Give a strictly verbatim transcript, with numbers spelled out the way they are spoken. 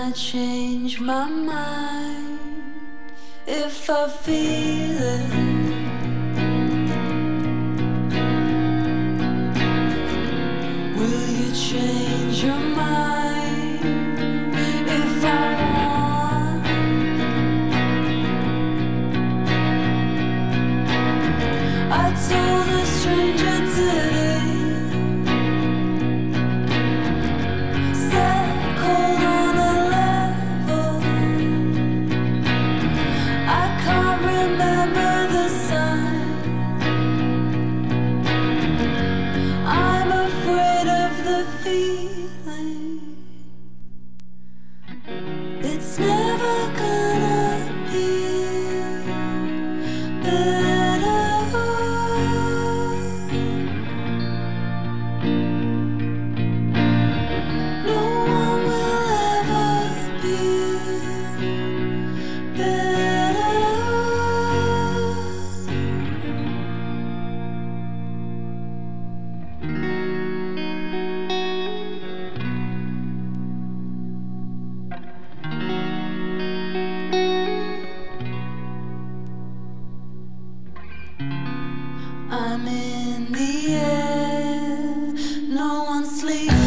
gonna change my mind if I feel it. Will you change your mind if I want? I told a stranger today, set cold on a level. I can't remember the sign. I'm afraid of the feeling. It's never gonna be better. No one will ever be better. I'm in the air, no one's sleeping.